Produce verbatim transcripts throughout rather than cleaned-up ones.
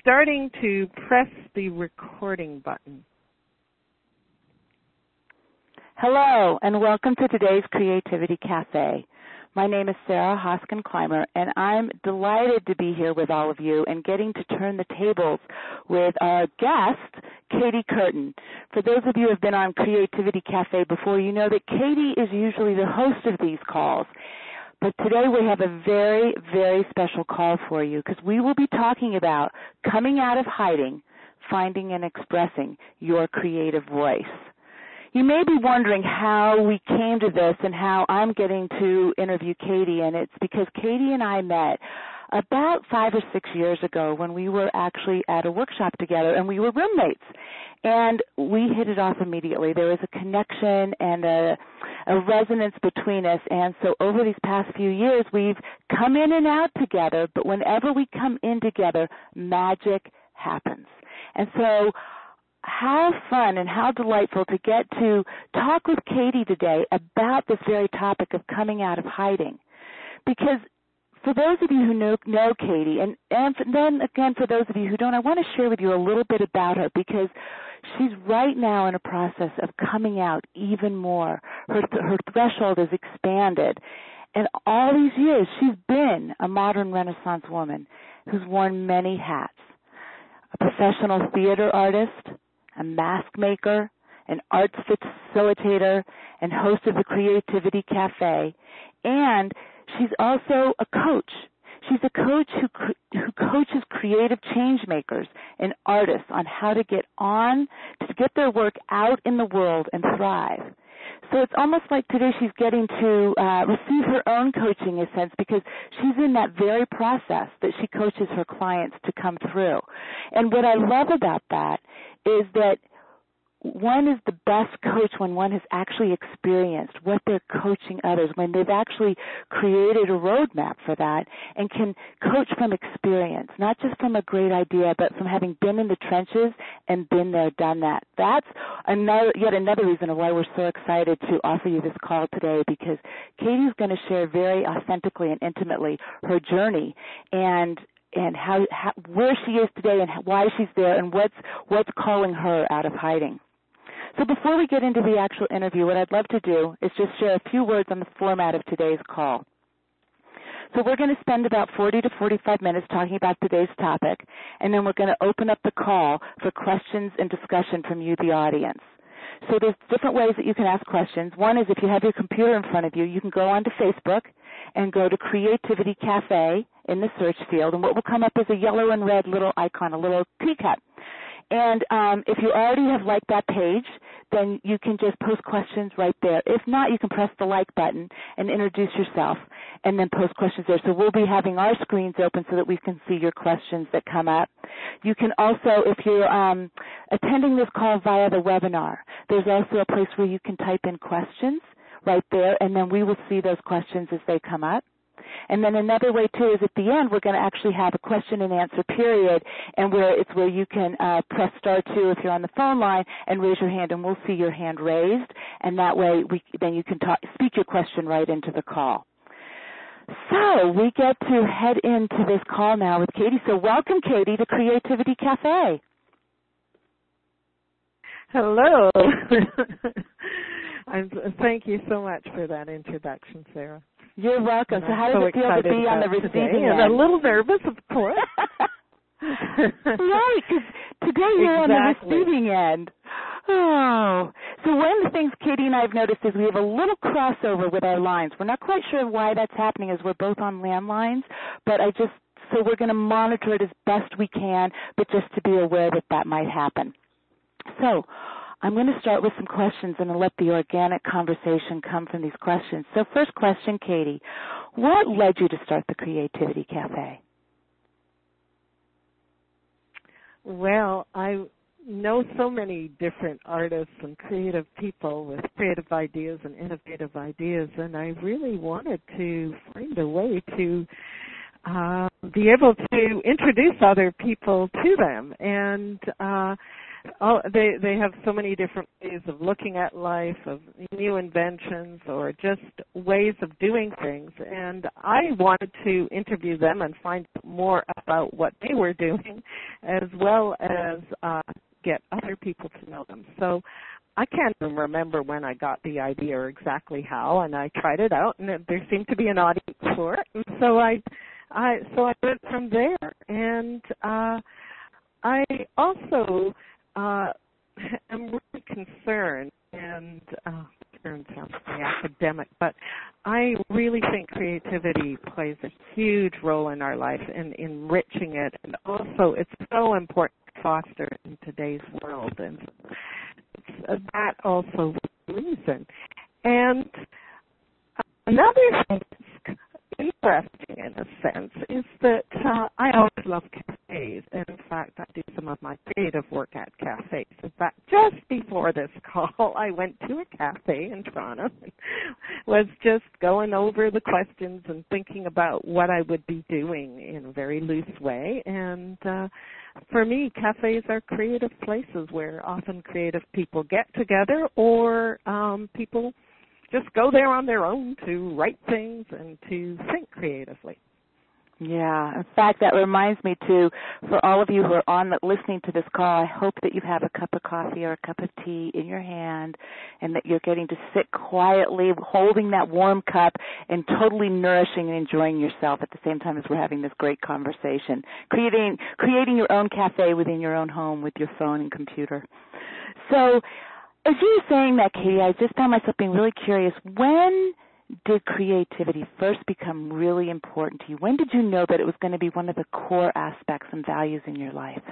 starting to press the recording button. Hello, and welcome to today's Creativity Cafe. My name is Sarah Hoskin-Clymer, and I'm delighted to be here with all of you and getting to turn the tables with our guest, Katie Curtin. For those of you who have been on Creativity Cafe before, you know that Katie is usually the host of these calls. But today we have a very, very special call for you because we will be talking about coming out of hiding, finding and expressing your creative voice. You may be wondering how we came to this and how I'm getting to interview Katie, and it's because Katie and I met about five or six years ago when we were actually at a workshop together, and we were roommates. And we hit it off immediately. There was a connection and a, a resonance between us, and so over these past few years, we've come in and out together, but whenever we come in together, magic happens. And so how fun and how delightful to get to talk with Katie today about this very topic of coming out of hiding. Because for those of you who know, know Katie, and, and then again for those of you who don't, I want to share with you a little bit about her because she's right now in a process of coming out even more. Her, her threshold is expanded. And all these years, she's been a modern Renaissance woman who's worn many hats. A professional theater artist, a mask maker, an arts facilitator, and host of the Creativity Cafe. And she's also a coach. She's a coach who who coaches creative change makers and artists on how to get on, to get their work out in the world and thrive. So it's almost like today she's getting to uh, receive her own coaching in a sense because she's in that very process that she coaches her clients to come through. And what I love about that is that one is the best coach when one has actually experienced what they're coaching others, when they've actually created a roadmap for that and can coach from experience, not just from a great idea, but from having been in the trenches and been there, done that. That's another, yet another reason why we're so excited to offer you this call today, because Katie's going to share very authentically and intimately her journey and and how, how where she is today and why she's there and what's what's calling her out of hiding. So before we get into the actual interview, what I'd love to do is just share a few words on the format of today's call. So we're going to spend about forty to forty-five minutes talking about today's topic, and then we're going to open up the call for questions and discussion from you, the audience. So there's different ways that you can ask questions. One is if you have your computer in front of you, you can go onto Facebook and go to Creativity Cafe in the search field, and what will come up is a yellow and red little icon, a little teacup. And um, if you already have liked that page, then you can just post questions right there. If not, you can press the like button and introduce yourself and then post questions there. So we'll be having our screens open so that we can see your questions that come up. You can also, if you're um, attending this call via the webinar, there's also a place where you can type in questions right there, and then we will see those questions as they come up. And then another way, too, is at the end we're going to actually have a question and answer period, and where it's where you can uh, press star two if you're on the phone line and raise your hand, and we'll see your hand raised, and that way we, then you can talk, speak your question right into the call. So we get to head into this call now with Katie. So welcome, Katie, to Creativity Cafe. Hello. I'm, thank you so much for that introduction, Sarah. You're welcome. And so I'm how does so it feel to be on the receiving end? And a little nervous, of course. Right, because today you're exactly. on the receiving end. Oh. So one of the things Katie and I have noticed is we have a little crossover with our lines. We're not quite sure why that's happening as we're both on landlines, but I just, so we're going to monitor it as best we can, but just to be aware that that might happen. So I'm going to start with some questions and let the organic conversation come from these questions. So first question, Katie, what led you to start the Creativity Cafe? Well, I know so many different artists and creative people with creative ideas and innovative ideas, and I really wanted to find a way to uh, be able to introduce other people to them. And uh oh, they they have so many different ways of looking at life, of new inventions, or just ways of doing things. And I wanted to interview them and find out more about what they were doing, as well as uh, get other people to know them. So I can't even remember when I got the idea or exactly how, and I tried it out, and it, there seemed to be an audience for it. And so I, I so I went from there, and uh, I also uh, am really concerned, and uh, concerned sounds very academic, but I really think creativity plays a huge role in our life in enriching it, and also it's so important to foster in today's world, and it's, uh, that also was the reason. And another thing that's interesting in a sense is that uh, I always love cafes, and in fact I do some of my creative work at cafes. In fact, just before this call I went to a cafe in Toronto and was just going over the questions and thinking about what I would be doing in a very loose way. And uh, for me, cafes are creative places where often creative people get together, or um, people just go there on their own to write things and to think creatively. Yeah. In fact, that reminds me, too, for all of you who are on listening to this call, I hope that you have a cup of coffee or a cup of tea in your hand and that you're getting to sit quietly, holding that warm cup and totally nourishing and enjoying yourself at the same time as we're having this great conversation, creating creating your own cafe within your own home with your phone and computer. So as you were saying that, Katie, I just found myself being really curious. When did creativity first become really important to you? When did you know that it was going to be one of the core aspects and values in your life?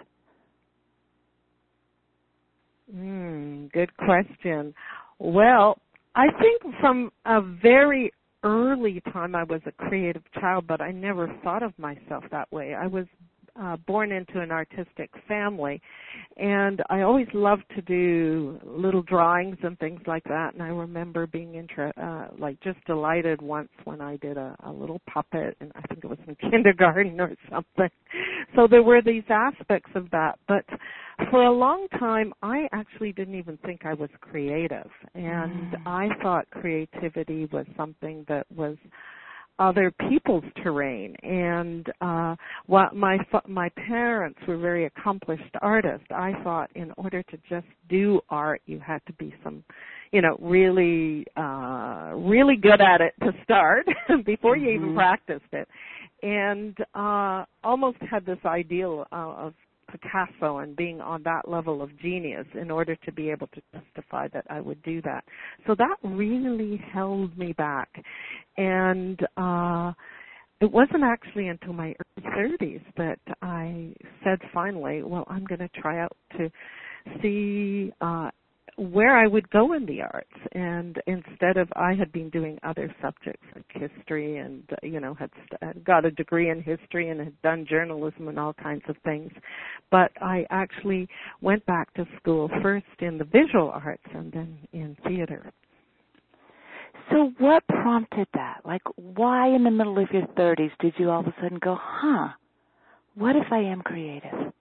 Mm, good question. Well, I think from a very early time I was a creative child, but I never thought of myself that way. I was Uh, born into an artistic family, and I always loved to do little drawings and things like that. And I remember being inter- uh, like just delighted once when I did a, a little puppet, and I think it was in kindergarten or something. So there were these aspects of that, but for a long time I actually didn't even think I was creative, and mm. I thought creativity was something that was other people's terrain. And uh, while my my parents were very accomplished artists, I thought in order to just do art, you had to be some, you know, really, uh, really good at it to start before mm-hmm. you even practiced it. And uh, almost had this ideal uh, of Picasso and being on that level of genius in order to be able to justify that I would do that. So that really held me back. And uh, it wasn't actually until my early thirties that I said finally, well, I'm going to try out to see uh, where I would go in the arts. And instead of, I had been doing other subjects like history and, uh, you know, had, st- had got a degree in history and had done journalism and all kinds of things. But I actually went back to school first in the visual arts and then in theater. So what prompted that? Like, why in the middle of your thirties did you all of a sudden go, huh, what if I am creative?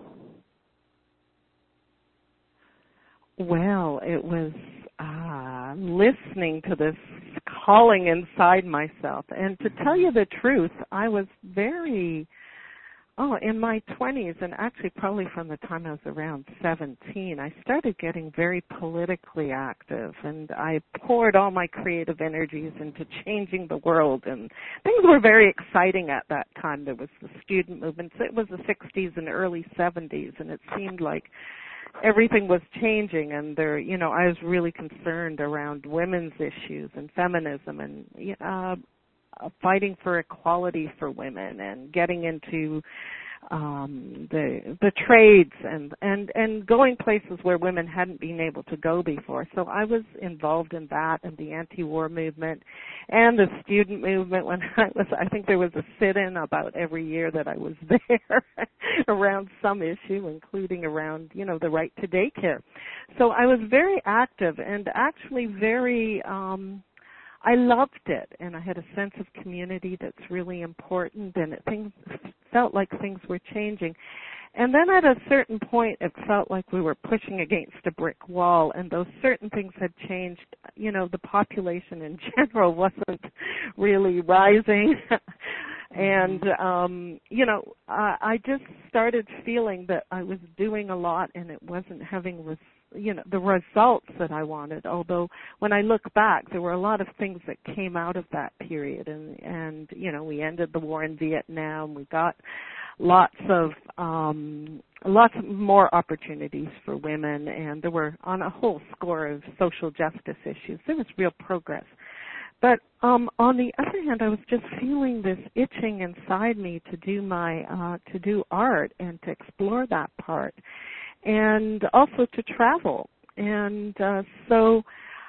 Well, it was uh, listening to this calling inside myself. And to tell you the truth, I was very, oh, in my twenties, and actually probably from the time I was around seventeen, I started getting very politically active. And I poured all my creative energies into changing the world. And things were very exciting at that time. There was the student movement. It was the sixties and early seventies, and it seemed like everything was changing, and there, you know, I was really concerned around women's issues and feminism and uh, fighting for equality for women and getting into um, the the trades and, and, and going places where women hadn't been able to go before. So I was involved in that and the anti-war movement and the student movement when I was, I think there was a sit-in about every year that I was there around some issue, including around, you know, the right to daycare. So I was very active and actually very, um, I loved it, and I had a sense of community that's really important, and it, things felt like things were changing. And then at a certain point, it felt like we were pushing against a brick wall, and those certain things had changed. You know, the population in general wasn't really rising. And, um, you know, I, I just started feeling that I was doing a lot and it wasn't having, res- you know, the results that I wanted. Although when I look back, there were a lot of things that came out of that period. And, and you know, we ended the war in Vietnam. We got lots of, um, lots more opportunities for women. And there were on a whole score of social justice issues. There was real progress. But um, on the other hand, I was just feeling this itching inside me to do my uh, to do art and to explore that part, and also to travel. And uh, so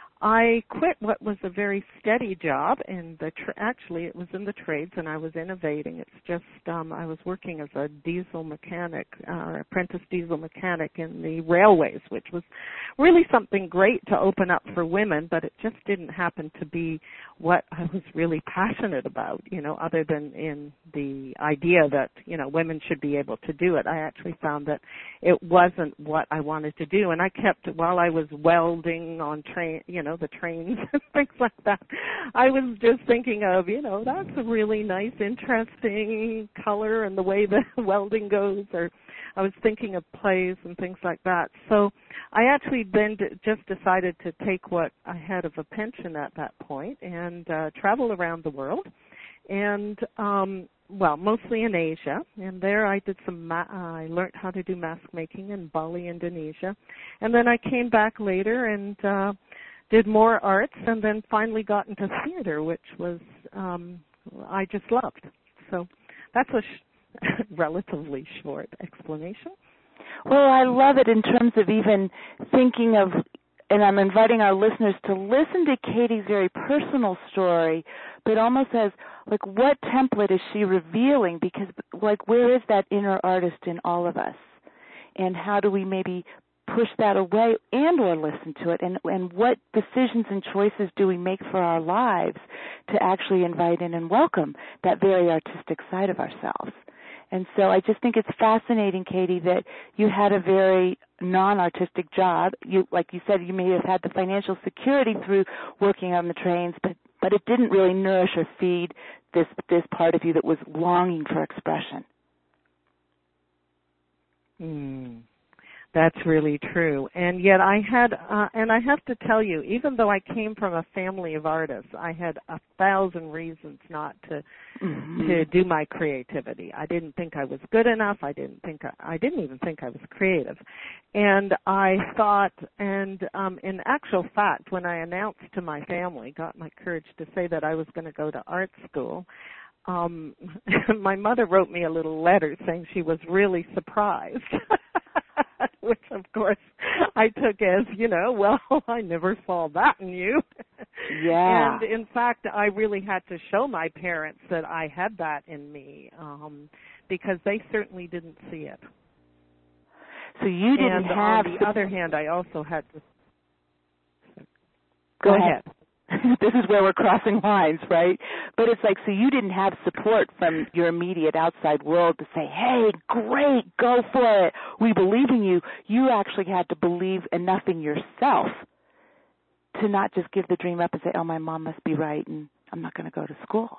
I quit what was a very steady job, and the tra- actually it was in the trades, and I was innovating. It's just um, I was working as a diesel mechanic, uh, apprentice diesel mechanic in the railways, which was really something great to open up for women, but it just didn't happen to be what I was really passionate about, you know, other than in the idea that, you know, women should be able to do it. I actually found that it wasn't what I wanted to do, and I kept, while I was welding on train, you know, the trains and things like that, I was just thinking of, you know, that's a really nice, interesting color and the way the welding goes, or I was thinking of plays and things like that. So I actually then d- just decided to take what I had of a pension at that point and uh, travel around the world, and um, well, mostly in Asia. And there I did some, ma- uh, I learned how to do mask making in Bali, Indonesia, and then I came back later and uh, did more arts, and then finally got into theater, which was um, I just loved. So that's a sh- relatively short explanation. Well, I love it in terms of even thinking of, and I'm inviting our listeners to listen to Katie's very personal story, but almost as, like, what template is she revealing? Because, like, where is that inner artist in all of us? And how do we maybe push that away and or listen to it? And, and what decisions and choices do we make for our lives to actually invite in and welcome that very artistic side of ourselves? And so I just think it's fascinating, Katie, that you had a very non-artistic job. You, like you said, you may have had the financial security through working on the trains, but, but it didn't really nourish or feed this this part of you that was longing for expression. Hmm. That's really true. And yet I had, uh, and I have to tell you, even though I came from a family of artists, I had a thousand reasons not to mm-hmm. to do my creativity. I didn't think I was good enough. I didn't think I, I didn't even think I was creative. And I thought, and um, in actual fact, when I announced to my family, got my courage to say that I was going to go to art school, um, my mother wrote me a little letter saying she was really surprised. Which, of course, I took as, you know, well, I never saw that in you. Yeah. And, in fact, I really had to show my parents that I had that in me um, because they certainly didn't see it. So you didn't and have... on the other hand, I also had to... Go, Go ahead. ahead. This is where we're crossing lines, right? But it's like, so you didn't have support from your immediate outside world to say, hey, great, go for it. We believe in you. You actually had to believe enough in yourself to not just give the dream up and say, oh, my mom must be right and I'm not going to go to school.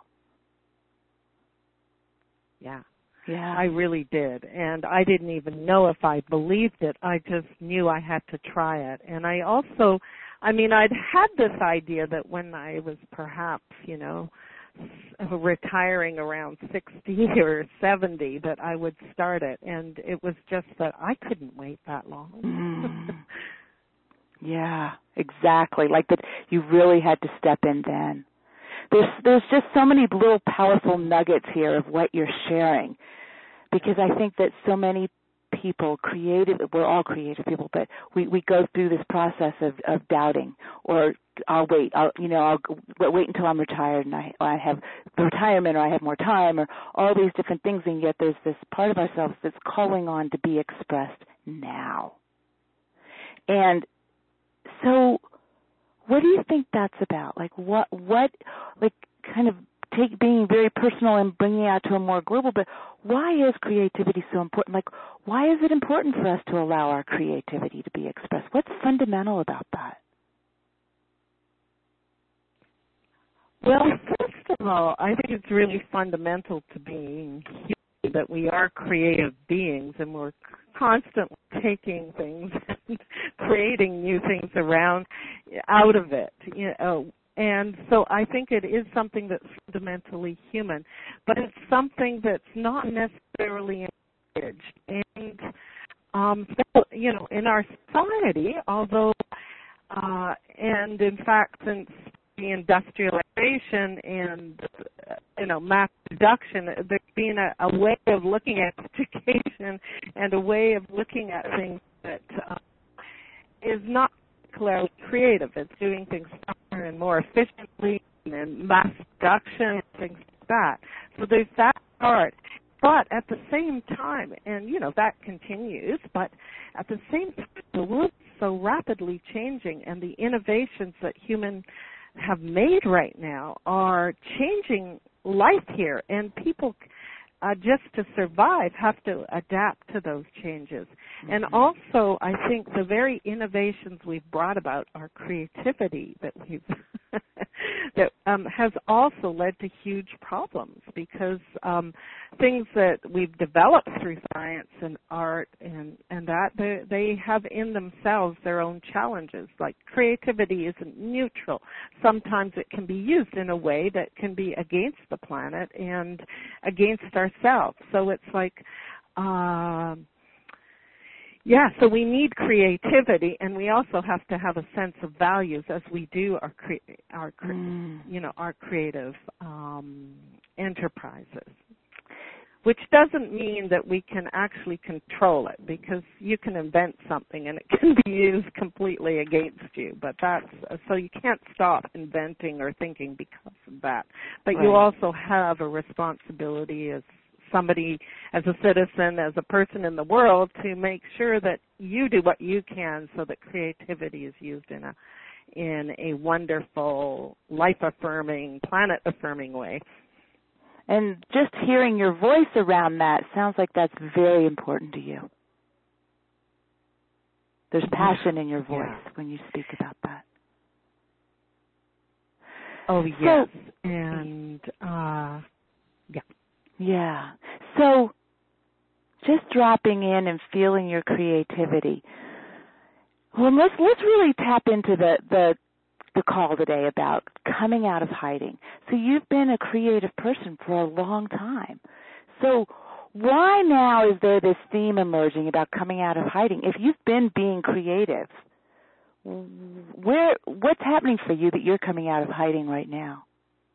Yeah. Yeah. I really did. And I didn't even know if I believed it. I just knew I had to try it. And I also... I mean, I'd had this idea that when I was perhaps, you know, retiring around sixty or seventy, that I would start it. And it was just that I couldn't wait that long. Mm. Yeah, exactly. Like that you really had to step in then. There's, there's just so many little powerful nuggets here of what you're sharing, because I think that so many people, creative, we're all creative people, but we, we go through this process of, of doubting, or I'll wait, I'll, you know, I'll wait until I'm retired and I, I have retirement, or I have more time, or all these different things, and yet there's this part of ourselves that's calling on to be expressed now. And so what do you think that's about? Like what, what, like kind of take being very personal and bringing it out to a more global, but why is creativity so important? Like, why is it important for us to allow our creativity to be expressed? What's fundamental about that? Well, first of all, I think it's really fundamental to being human that we are creative beings, and we're constantly taking things and creating new things around out of it. You know, and so I think it is something that's fundamentally human, but it's something that's not necessarily encouraged. And um, so, you know, in our society, although, uh, and in fact, since the industrialization and, you know, mass production, there's been a, a way of looking at education and a way of looking at things that uh, is not clearly creative. It's doing things faster and more efficiently and mass production and things like that. So there's that part. But at the same time, and, you know, that continues, but at the same time, the world is so rapidly changing, and the innovations that human have made right now are changing life here, and people uh, just to survive have to adapt to those changes. Mm-hmm. And also, I think the very innovations we've brought about, our creativity that we've that um, has also led to huge problems, because um, things that we've developed through science and art and, and that, they, they have in themselves their own challenges. Like, creativity isn't neutral. Sometimes it can be used in a way that can be against the planet and against ourselves. So it's like, um, yeah, so we need creativity, and we also have to have a sense of values as we do our, cre- our cre- mm. you know, our creative um, enterprises. Which doesn't mean that we can actually control it, because you can invent something and it can be used completely against you. But that's so you can't stop inventing or thinking because of that. But right. You also have a responsibility as somebody, as a citizen, as a person in the world, to make sure that you do what you can so that creativity is used in a in a wonderful, life-affirming, planet-affirming way. And just hearing your voice around that sounds like that's very important to you. There's passion in your voice yeah. when you speak about that. Oh, yes. So, and, uh, yeah. Yeah. So just dropping in and feeling your creativity. Well, let's let's really tap into the, the the call today about coming out of hiding. So you've been a creative person for a long time. So why now is there this theme emerging about coming out of hiding? If you've been being creative, where what's happening for you that you're coming out of hiding right now?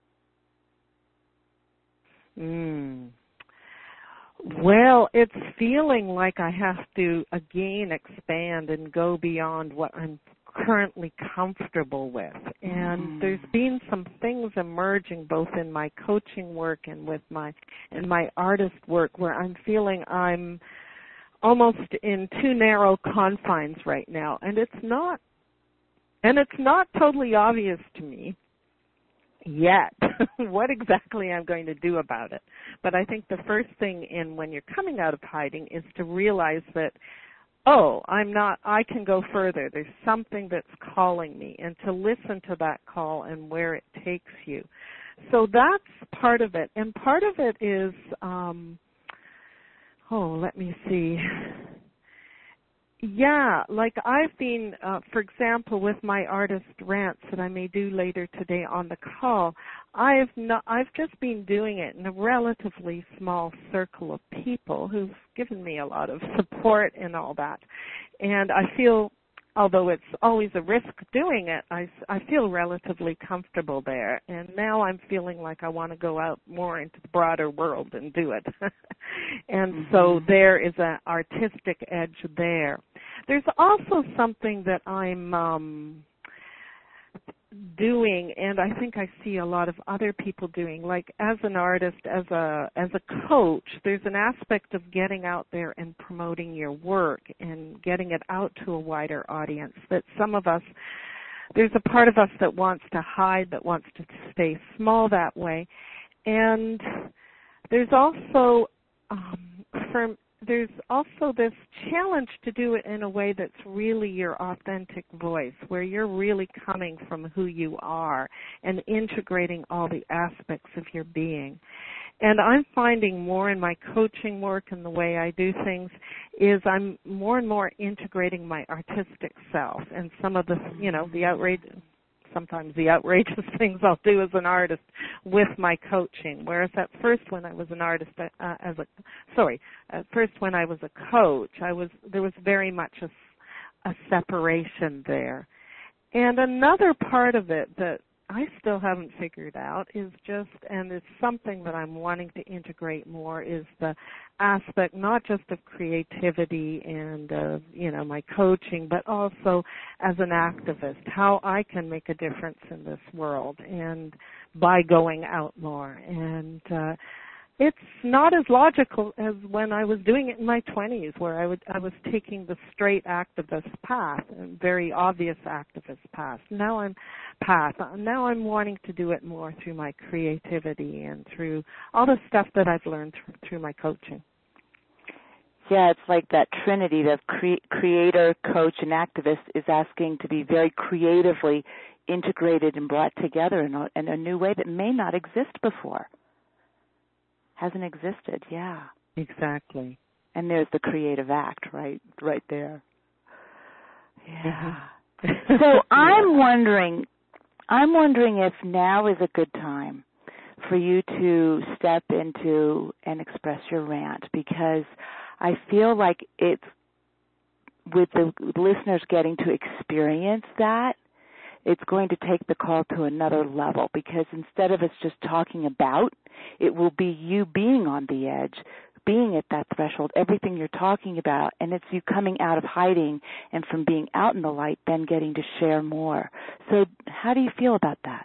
Mm. Well, it's feeling like I have to again expand and go beyond what I'm currently comfortable with. And mm. there's been some things emerging both in my coaching work and with my in my artist work where I'm feeling I'm almost in too narrow confines right now. And it's not and it's not totally obvious to me yet what exactly I'm going to do about it. But I think the first thing in when you're coming out of hiding is to realize that, oh, I'm not, I can go further. There's something that's calling me, and to listen to that call and where it takes you. So that's part of it. And part of it is, um, oh, let me see. Yeah, like I've been, uh, for example, with my artist rants that I may do later today on the call, I've no, I've just been doing it in a relatively small circle of people who've given me a lot of support and all that. And I feel, although it's always a risk doing it, I, I feel relatively comfortable there. And now I'm feeling like I want to go out more into the broader world and do it. And mm-hmm. so there is an artistic edge there. There's also something that I'm um, doing, and I think I see a lot of other people doing, like as an artist, as a as a coach, there's an aspect of getting out there and promoting your work and getting it out to a wider audience that some of us, there's a part of us that wants to hide, that wants to stay small that way. and there's also um, from there's also this challenge to do it in a way that's really your authentic voice, where you're really coming from who you are and integrating all the aspects of your being. And I'm finding more in my coaching work and the way I do things is I'm more and more integrating my artistic self and some of the, you know, the outrageous, sometimes the outrageous things I'll do as an artist with my coaching. Whereas at first when I was an artist, uh, as a, sorry, at first when I was a coach, I was, there was very much a, a separation there. And another part of it that I still haven't figured out is just, and it's something that I'm wanting to integrate more, is the aspect not just of creativity and of, you know, my coaching, but also as an activist, how I can make a difference in this world and by going out more. And uh, it's not as logical as when I was doing it in my twenties, where I would I was taking the straight activist path, a very obvious activist path. Now I'm path. Now I'm wanting to do it more through my creativity and through all the stuff that I've learned through, through my coaching. Yeah, it's like that trinity of cre- creator, coach, and activist is asking to be very creatively integrated and brought together in a, in a new way that may not exist before. Hasn't existed, yeah. Exactly. And there's the creative act right right there. Yeah. Mm-hmm. So I'm wondering, I'm wondering if now is a good time for you to step into and express your rant, because I feel like it's, with the listeners getting to experience that, it's going to take the call to another level, because instead of us just talking about, it will be you being on the edge, being at that threshold, everything you're talking about, and it's you coming out of hiding and from being out in the light, then getting to share more. So how do you feel about that?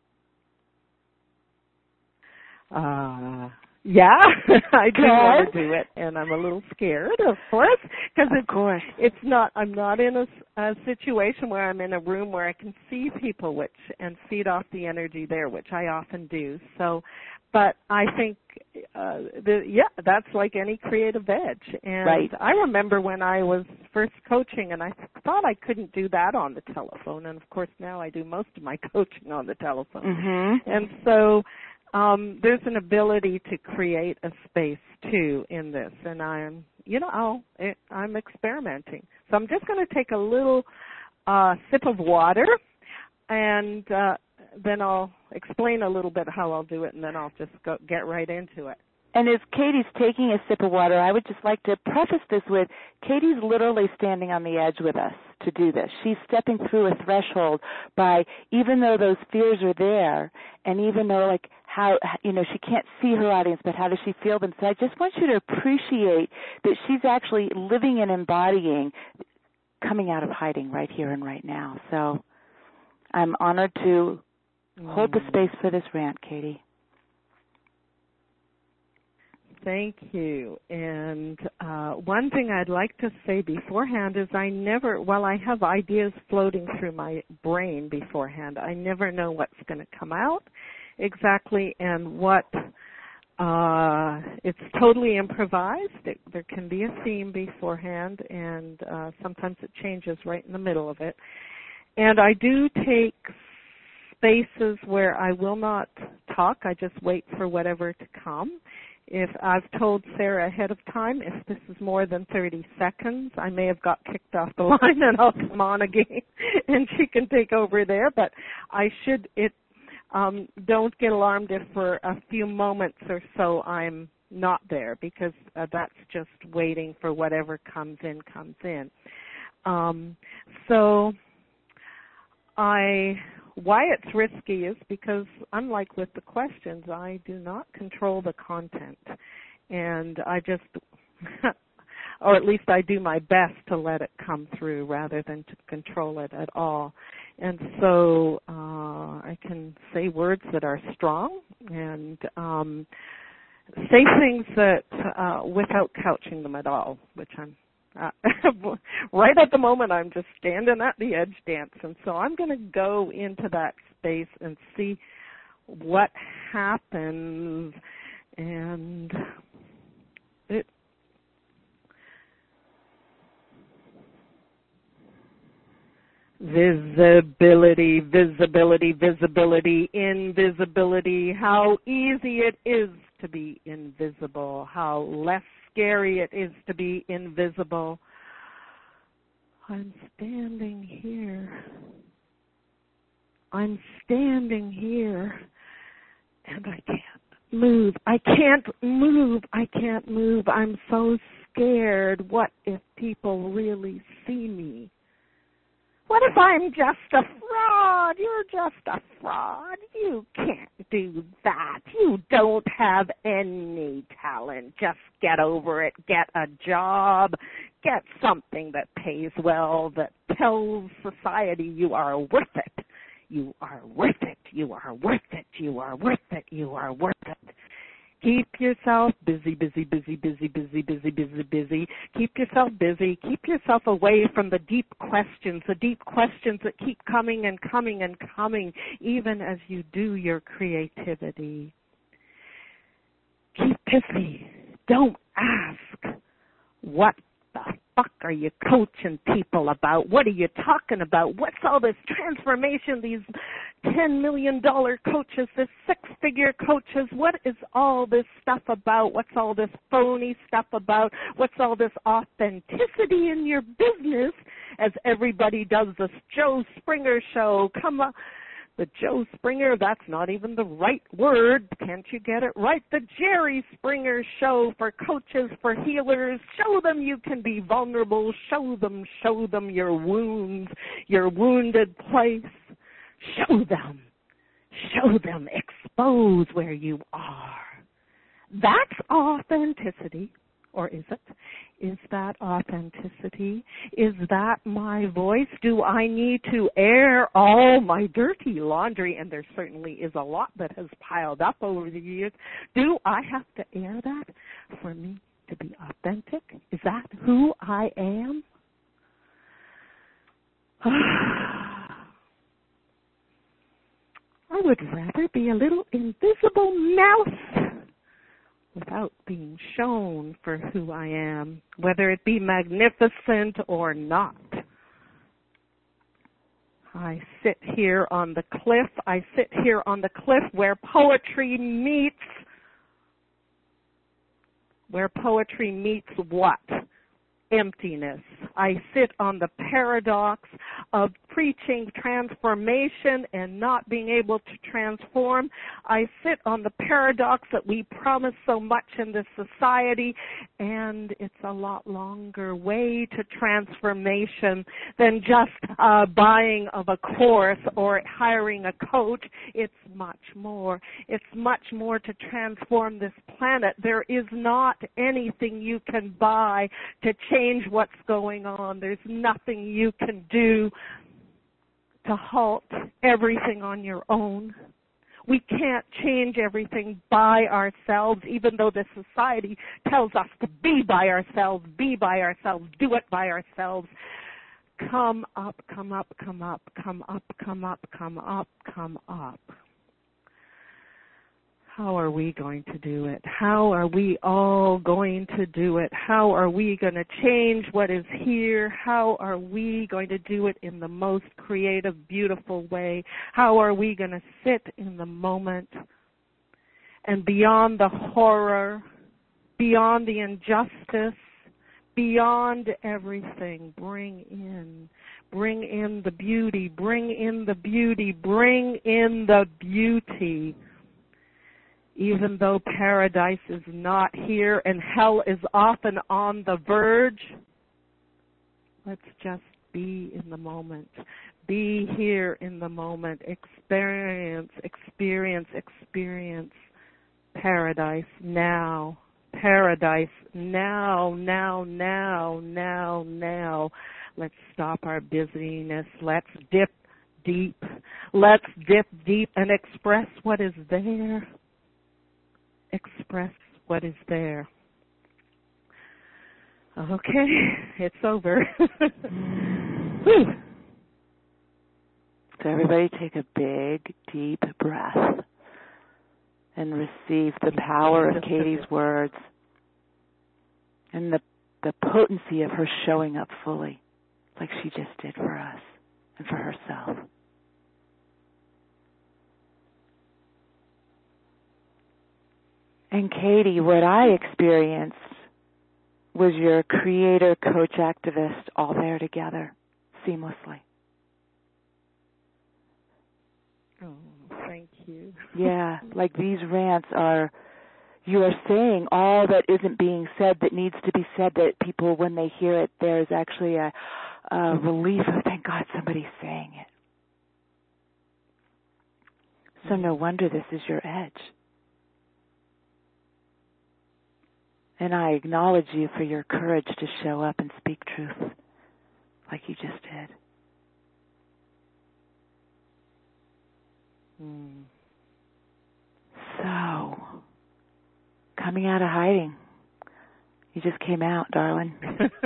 Uh, yeah, I do want to do it, and I'm a little scared, of course, because of course. it's not, I'm not in a, a situation where I'm in a room where I can see people which and feed off the energy there, which I often do. So, but I think, uh, the, yeah, that's like any creative edge. And right. I remember when I was first coaching, and I thought I couldn't do that on the telephone, and of course now I do most of my coaching on the telephone. Mm-hmm. And so, Um, there's an ability to create a space too in this, and I'm, you know, I'll, I'm experimenting. So I'm just going to take a little uh, sip of water, and uh, then I'll explain a little bit how I'll do it, and then I'll just go, get right into it. And as Katie's taking a sip of water, I would just like to preface this with, Katie's literally standing on the edge with us to do this. She's stepping through a threshold by, even though those fears are there, and even though, like, how, you know, she can't see her audience, but how does she feel them? So I just want you to appreciate that she's actually living and embodying coming out of hiding right here and right now. So I'm honored to mm. hold the space for this rant, Katie. Thank you. And uh, one thing I'd like to say beforehand is I never, while I have ideas floating through my brain beforehand, I never know what's going to come out exactly and what, uh, it's totally improvised. It, there can be a theme beforehand, and uh, sometimes it changes right in the middle of it. And I do take spaces where I will not talk. I just wait for whatever to come. If I've told Sarah ahead of time, if this is more than thirty seconds, I may have got kicked off the line and I'll come on again and she can take over there. But I should, it, um, don't get alarmed if for a few moments or so I'm not there, because uh, that's just waiting for whatever comes in, comes in. Um, so I... Why it's risky is because, unlike with the questions, I do not control the content. And I just, or at least I do my best to let it come through rather than to control it at all. And so uh, I can say words that are strong and um, say things that uh, without couching them at all, which I'm Uh, right at the moment, I'm just standing at the edge dancing. So I'm going to go into that space and see what happens, and it visibility, visibility, visibility, invisibility, how easy it is to be invisible, how less scary it is to be invisible. I'm standing here. I'm standing here, and I can't move. I can't move. I can't move. I'm so scared. What if people really see me? What if I'm just a fraud? You're just a fraud. You can't do that. You don't have any talent. Just get over it. Get a job. Get something that pays well, that tells society you are worth it. You are worth it. You are worth it. You are worth it. You are worth it. Keep yourself busy, busy, busy, busy, busy, busy, busy, busy. Keep yourself busy. Keep yourself away from the deep questions, the deep questions that keep coming and coming and coming, even as you do your creativity. Keep busy. Don't ask, what the fuck are you coaching people about? What are you talking about? What's all this transformation, these ten million dollars coaches, this six-figure coaches? What is all this stuff about? What's all this phony stuff about? What's all this authenticity in your business as everybody does this Joe Springer show? Come on. The Joe Springer, that's not even the right word. Can't you get it right? The Jerry Springer show for coaches, for healers. Show them you can be vulnerable. Show them, show them your wounds, your wounded place. Show them. Show them. Expose where you are. That's authenticity. Or is it? Is that authenticity? Is that my voice? Do I need to air all my dirty laundry? And there certainly is a lot that has piled up over the years. Do I have to air that for me to be authentic? Is that who I am? I would rather be a little invisible mouse without being shown for who I am, whether it be magnificent or not. I sit here on the cliff. I sit here on the cliff where poetry meets, where poetry meets what? Emptiness. I sit on the paradox of preaching transformation and not being able to transform. I sit on the paradox that we promise so much in this society, and it's a lot longer way to transformation than just uh, buying of a course or hiring a coach. It's much more. It's much more to transform this planet. There is not anything you can buy to change what's going on. There's nothing you can do to halt everything on your own. We can't change everything by ourselves, even though the society tells us to be by ourselves, be by ourselves, do it by ourselves. Come up, come up, come up, come up, come up, come up, come up. How are we going to do it? How are we all going to do it? How are we going to change what is here? How are we going to do it in the most creative, beautiful way? How are we going to sit in the moment and beyond the horror, beyond the injustice, beyond everything, bring in, bring in the beauty, bring in the beauty, bring in the beauty. Even though paradise is not here and hell is often on the verge, let's just be in the moment. Be here in the moment. Experience, experience, experience paradise now. Paradise now, now, now, now, now. Let's stop our busyness. Let's dip deep. Let's dip deep and express what is there. Express what is there. Okay, it's over. So everybody take a big, deep breath. and receive the power of Katie's words and the the potency of her showing up fully, like she just did for us and for herself. And Katie, what I experienced was your creator, coach, activist all there together, seamlessly. Oh, thank you. Yeah, like these rants are, you are saying all that isn't being said that needs to be said, that people, when they hear it, there's actually a, a relief of, thank God somebody's saying it. So no wonder this is your edge. And I acknowledge you for your courage to show up and speak truth like you just did. Mm. So, coming out of hiding. You just came out, darling.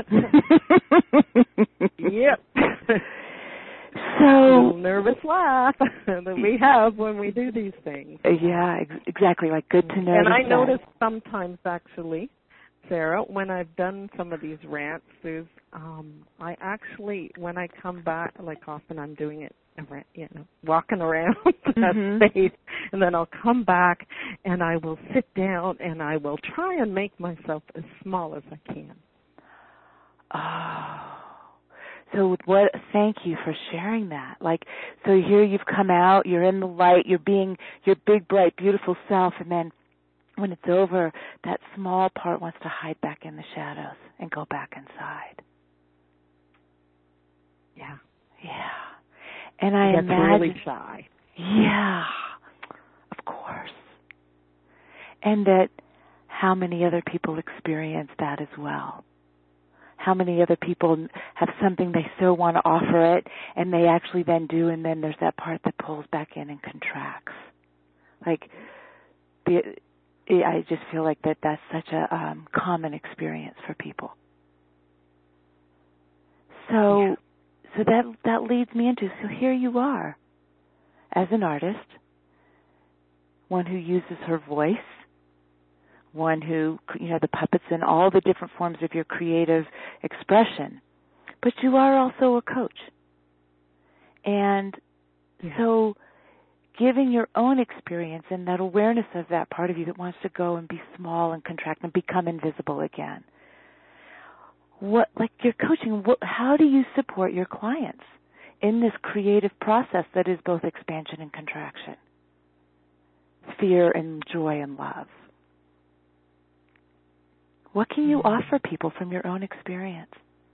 Yep. So, a little nervous laugh that we have when we do these things. Yeah, ex- exactly. Like, good to know. And I that. notice sometimes, actually, Sarah, when I've done some of these rants, there's, um, I actually, when I come back, like often I'm doing it, you know, walking around mm-hmm. that space, and then I'll come back and I will sit down and I will try and make myself as small as I can. Oh. So what? Thank you for sharing that. Like, so here you've come out, you're in the light, you're being your big, bright, beautiful self, and then when it's over, that small part wants to hide back in the shadows and go back inside. Yeah. Yeah. And I That's imagine, really shy. Yeah, of course. And that how many other people experience that as well. How many other people have something they so want to offer it, and they actually then do, and then there's that part that pulls back in and contracts. Like, the, I just feel like that that's such a um, common experience for people. So, yeah. so that that leads me into, so here you are, as an artist, one who uses her voice, one who, you know, the puppets and all the different forms of your creative expression. But you are also a coach. And yeah. so giving your own experience and that awareness of that part of you that wants to go and be small and contract and become invisible again. What, like your coaching, what, how do you support your clients in this creative process that is both expansion and contraction? Fear and joy and love. What can you offer people from your own experience?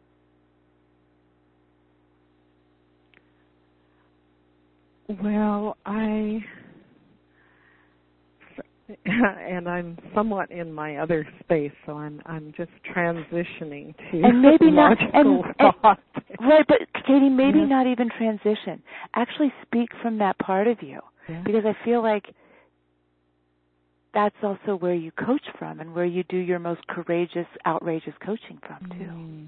Well, I, and I'm somewhat in my other space, so I'm I'm just transitioning to and maybe not, and, thought. And, right, but Katie, maybe yeah. not even transition. Actually, speak from that part of you, yeah. because I feel like that's also where you coach from and where you do your most courageous, outrageous coaching from, too. Mm.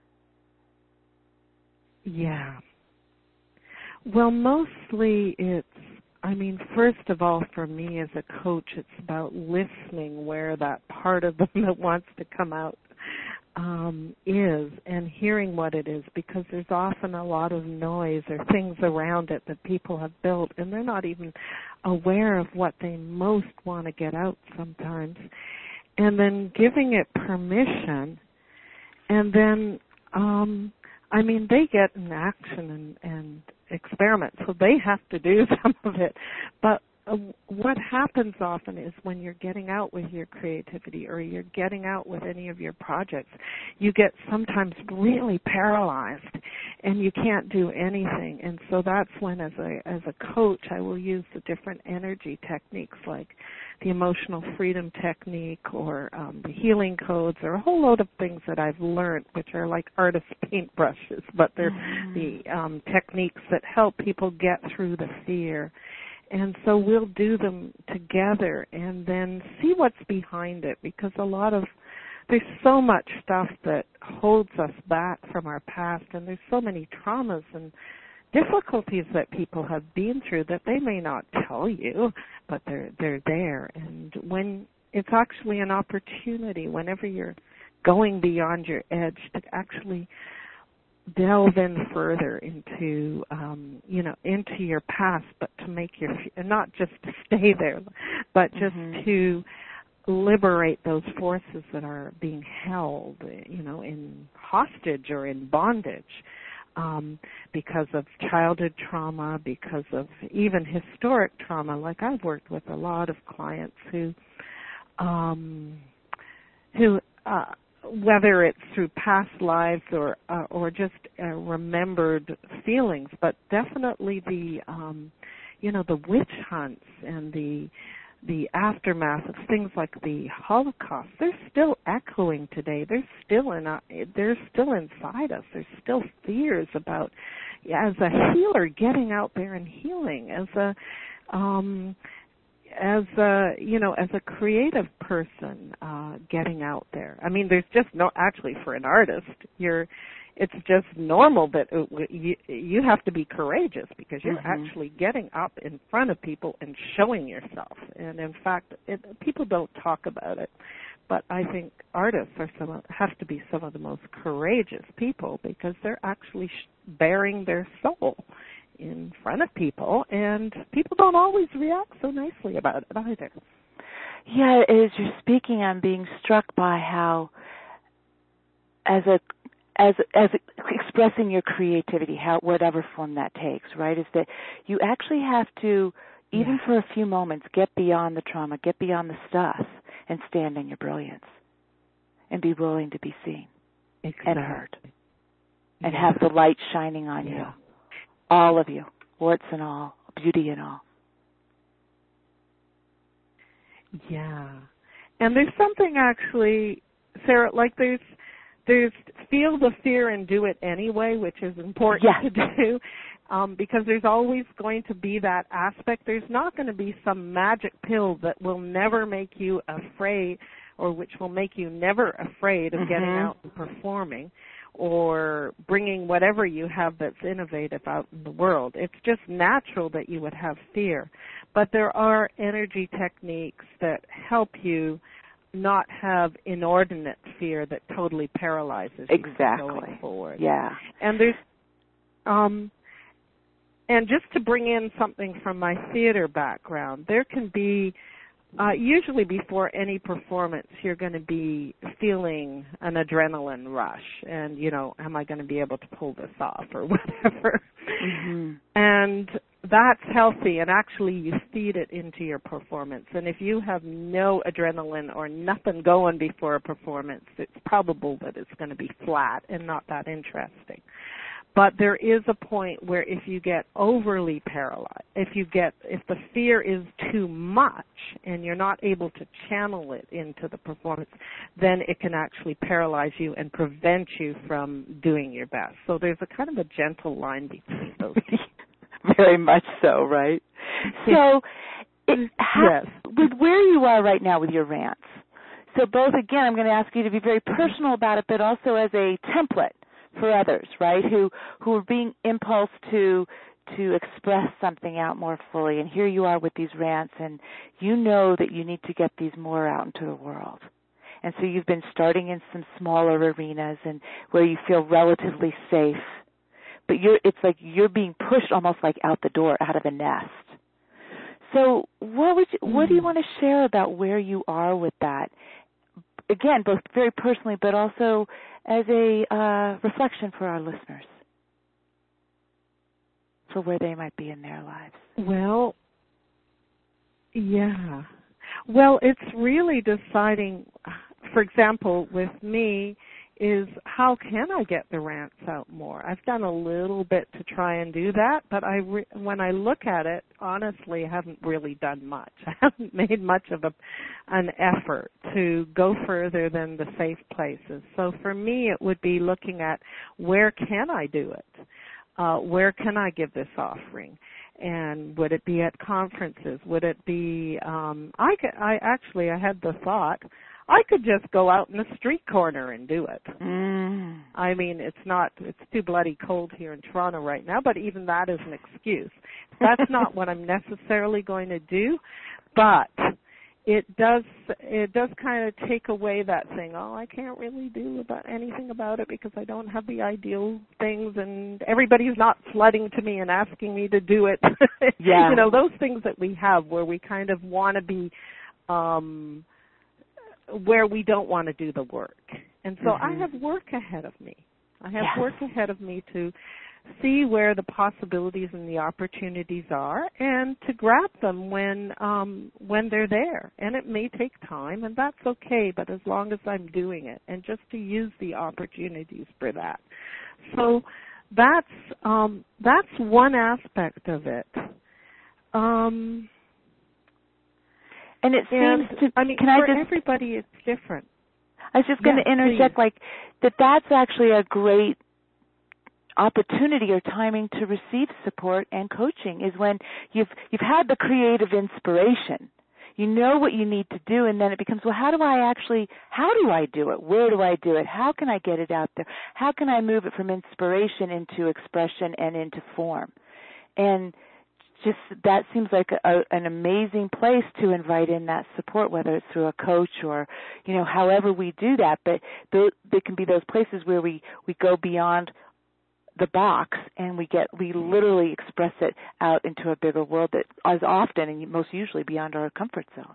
Yeah. Well, mostly it's, I mean, first of all, for me as a coach, it's about listening where that part of them that wants to come out um, is and hearing what it is, because there's often a lot of noise or things around it that people have built, and they're not even aware of what they most want to get out sometimes. And then giving it permission, and then, um, I mean, they get in action and, and experiment, so they have to do some of it. But uh, what happens often is when you're getting out with your creativity or you're getting out with any of your projects, you get sometimes really paralyzed and you can't do anything. And so that's when, as a as a coach, I will use the different energy techniques like the emotional freedom technique or um, the healing codes, or a whole load of things that I've learned, which are like artist paintbrushes, but they're mm-hmm. the um, techniques that help people get through the fear. And so we'll do them together and then see what's behind it, because a lot of, there's so much stuff that holds us back from our past, and there's so many traumas and difficulties that people have been through that they may not tell you, but they're they're there. And when it's actually an opportunity, whenever you're going beyond your edge, to actually delve in further into, um, you know, into your past, but to make your, and not just to stay there, but just mm-hmm. to liberate those forces that are being held, you know, in hostage or in bondage. Um, because of childhood trauma, because of even historic trauma. Like I've worked with a lot of clients who, um, who, uh, whether it's through past lives or uh, or just uh, remembered feelings, but definitely the, um, you know, the witch hunts and the the aftermath of things like the Holocaust, they're still echoing today. They're still in. Uh, they're still inside us. There's still fears about, as a healer, getting out there and healing. As a, um, as a, you know, as a creative person, uh, getting out there. I mean, there's just no. Actually, for an artist, you're. It's just normal that it, you, you have to be courageous because you're mm-hmm. actually getting up in front of people and showing yourself. And in fact, it, people don't talk about it, but I think artists are some of, have to be some of the most courageous people because they're actually sh- bearing their soul in front of people, and people don't always react so nicely about it either. Yeah, as you're speaking, I'm being struck by how, as a As as expressing your creativity, how whatever form that takes, right? Is that you actually have to, even yeah. for a few moments, get beyond the trauma, get beyond the stuff, and stand in your brilliance, and be willing to be seen exactly. and heard, yeah. and have the light shining on yeah. you, all of you, warts and all, beauty and all. Yeah, and there's something actually, Sarah, like there's. There's feel the fear and do it anyway, which is important yes. to do, um, because there's always going to be that aspect. There's not going to be some magic pill that will never make you afraid, or which will make you never afraid of mm-hmm. getting out and performing, or bringing whatever you have that's innovative out in the world. It's just natural that you would have fear. But there are energy techniques that help you not have inordinate fear that totally paralyzes you exactly. from going forward. Yeah. And there's, um, and just to bring in something from my theater background, there can be, uh, usually before any performance, you're going to be feeling an adrenaline rush, and you know, am I going to be able to pull this off or whatever? Mm-hmm. And that's healthy, and actually you feed it into your performance. And if you have no adrenaline or nothing going before a performance, it's probable that it's going to be flat and not that interesting. But there is a point where if you get overly paralyzed, if you get, if the fear is too much and you're not able to channel it into the performance, then it can actually paralyze you and prevent you from doing your best. So there's a kind of a gentle line between those. Very much so, right? So, it, how, yes. with where you are right now with your rants, so both, again, I'm going to ask you to be very personal about it, but also as a template for others, right, who who are being impulsed to to express something out more fully. And here you are with these rants, and you know that you need to get these more out into the world. And so you've been starting in some smaller arenas and where you feel relatively safe. But you're, it's like you're being pushed almost like out the door, out of the nest. So what would you, what do you want to share about where you are with that? Again, both very personally, but also as a uh, reflection for our listeners, for where they might be in their lives. Well, yeah. Well, it's really deciding, for example, with me, is how can I get the rants out more? I've done a little bit to try and do that, but I re- when I look at it, honestly, I haven't really done much. I haven't made much of a, an effort to go further than the safe places. So for me, it would be looking at where can I do it? Uh, where can I give this offering? And would it be at conferences? Would it be, um, I, I actually, I had the thought, I could just go out in the street corner and do it. Mm. I mean, it's not, it's too bloody cold here in Toronto right now, but even that is an excuse. That's not what I'm necessarily going to do, but it does, it does kind of take away that thing, oh, I can't really do about anything about it because I don't have the ideal things and everybody's not flooding to me and asking me to do it. Yeah. You know, those things that we have where we kind of want to be, um, where we don't want to do the work. And so mm-hmm. I have work ahead of me. I have yes. work ahead of me to see where the possibilities and the opportunities are and to grab them when um, when they're there. And it may take time, and that's okay, but as long as I'm doing it, and just to use the opportunities for that. So that's um, that's one aspect of it. Um, and it and, seems to, I mean, can for I just, everybody it's different. I was just going yes, to interject, please. like, that that's actually a great opportunity or timing to receive support and coaching is when you've you've had the creative inspiration. You know what you need to do, and then it becomes, well, how do I actually, how do I do it? Where do I do it? How can I get it out there? How can I move it from inspiration into expression and into form? And just that seems like a, an amazing place to invite in that support, whether it's through a coach or, you know, however we do that. But there, there can be those places where we, we go beyond the box and we get we literally express it out into a bigger world that is often and most usually beyond our comfort zone.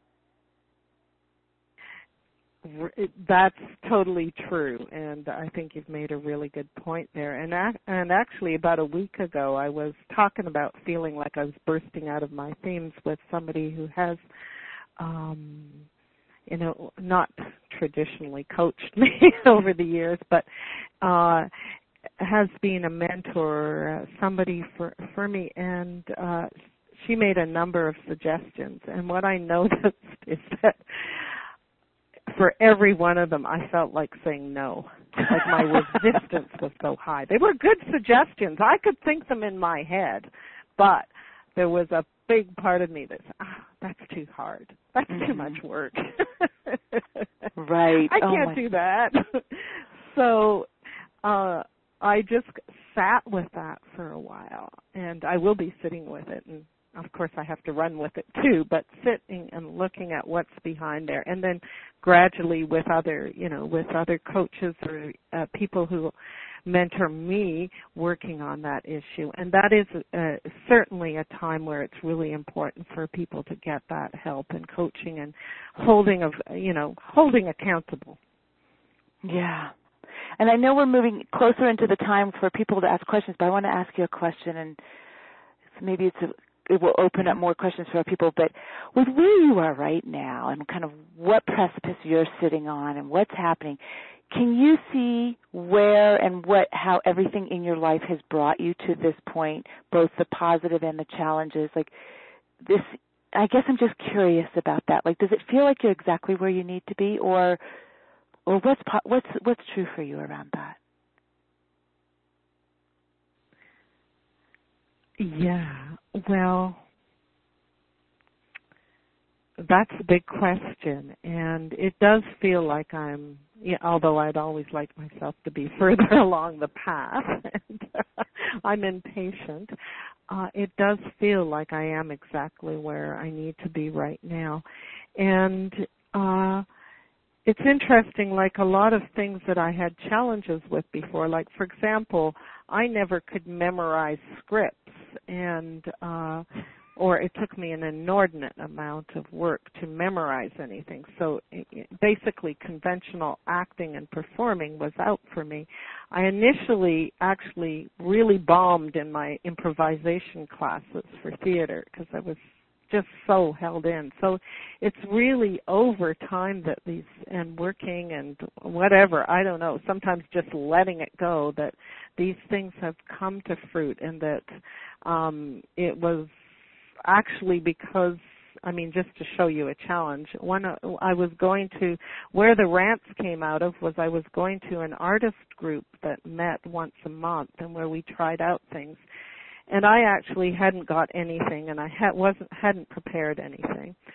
That's totally true, and I think you've made a really good point there. And ac- and actually, about a week ago, I was talking about feeling like I was bursting out of my themes with somebody who has, um, you know, not traditionally coached me over the years, but uh, has been a mentor, uh, somebody for for me, and uh, she made a number of suggestions. And what I noticed is that for every one of them, I felt like saying no. Like my resistance was so high. They were good suggestions. I could think them in my head, but there was a big part of me that said, ah, that's too hard. That's mm-hmm. too much work. Right. I oh can't my. do that. So uh, I just sat with that for a while, and I will be sitting with it, and of course I have to run with it too, but sitting and looking at what's behind there, and then gradually with other, you know, with other coaches or uh, people who mentor me working on that issue. And that is uh, certainly a time where it's really important for people to get that help and coaching and holding of, you know, holding accountable. Yeah. And I know we're moving closer into the time for people to ask questions, but I want to ask you a question, and maybe it's a it will open up more questions for our people, but with where you are right now and kind of what precipice you're sitting on and what's happening, can you see where and what, how everything in your life has brought you to this point, both the positive and the challenges? Like this, I guess I'm just curious about that. Like, does it feel like you're exactly where you need to be, or, or what's what's what's true for you around that? Yeah, well, that's a big question, and it does feel like I'm, yeah, although I'd always like myself to be further along the path, and uh, I'm impatient, uh, it does feel like I am exactly where I need to be right now. And uh, it's interesting, like a lot of things that I had challenges with before, like, for example, I never could memorize scripts, and uh, or it took me an inordinate amount of work to memorize anything. So basically conventional acting and performing was out for me. I initially actually really bombed in my improvisation classes for theater because I was just so held in. So it's really over time that these, and working and whatever, I don't know, sometimes just letting it go, that these things have come to fruit, and that um, it was actually because, I mean, just to show you a challenge, when I was going to, where the rants came out of was I was going to an artist group that met once a month and where we tried out things. And I actually hadn't got anything, and I had, wasn't hadn't prepared anything.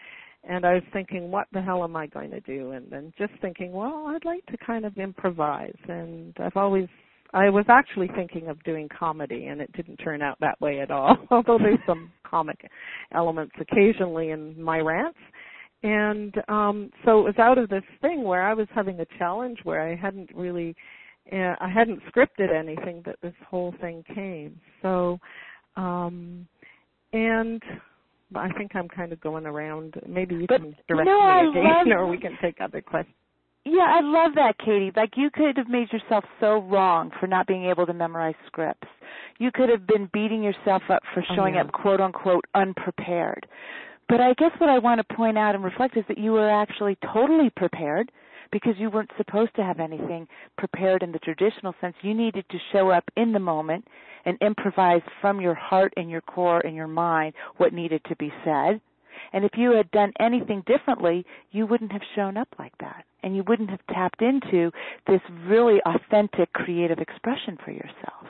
And I was thinking, what the hell am I going to do? And then just thinking, well, I'd like to kind of improvise. And I've always, I was actually thinking of doing comedy, and it didn't turn out that way at all, although there's some comic elements occasionally in my rants. And um, so it was out of this thing where I was having a challenge where I hadn't really, uh, I hadn't scripted anything, that this whole thing came. So, um, and I think I'm kind of going around. Maybe you but, can direct no, me I again, love, or we can take other questions. Yeah, I love that, Katie. Like, you could have made yourself so wrong for not being able to memorize scripts. You could have been beating yourself up for showing oh, yeah. up, quote unquote, unprepared. But I guess what I want to point out and reflect is that you were actually totally prepared, because you weren't supposed to have anything prepared in the traditional sense. You needed to show up in the moment and improvise from your heart and your core and your mind what needed to be said. And if you had done anything differently, you wouldn't have shown up like that. And you wouldn't have tapped into this really authentic creative expression for yourself.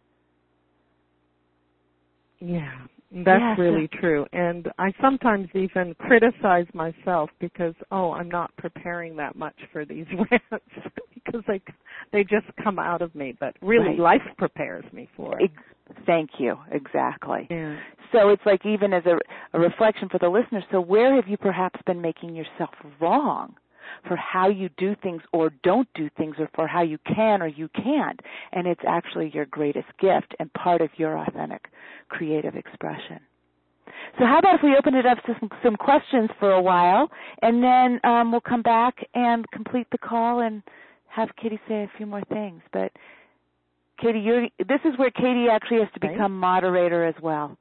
Yeah, that's yeah, really so, true. And I sometimes even criticize myself because, oh, I'm not preparing that much for these rants because they they just come out of me. But really, right. life prepares me for it. Thank you. Exactly. Yeah. So it's like, even as a, a reflection for the listener, so where have you perhaps been making yourself wrong for how you do things or don't do things, or for how you can or you can't? And it's actually your greatest gift and part of your authentic creative expression. So how about if we open it up to some, some questions for a while, and then um, we'll come back and complete the call and have Katie say a few more things. But Katie, you're, this is where Katie actually has to become moderator as well.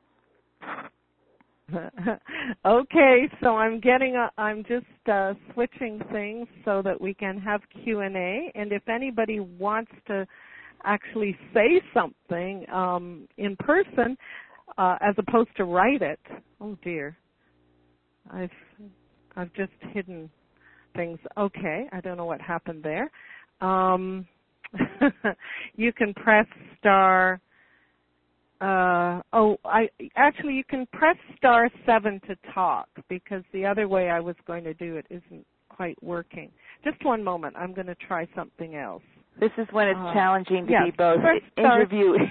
Okay, so I'm getting a, I'm just uh, switching things so that we can have Q and A, and if anybody wants to actually say something um, in person uh, as opposed to write it, oh dear, I've I've just hidden things. Okay, I don't know what happened there. Um, you can press star. Uh, oh, I actually you can press star seven to talk, because the other way I was going to do it isn't quite working. Just one moment. I'm going to try something else. This is when it's uh, challenging to yes, be both interviewee.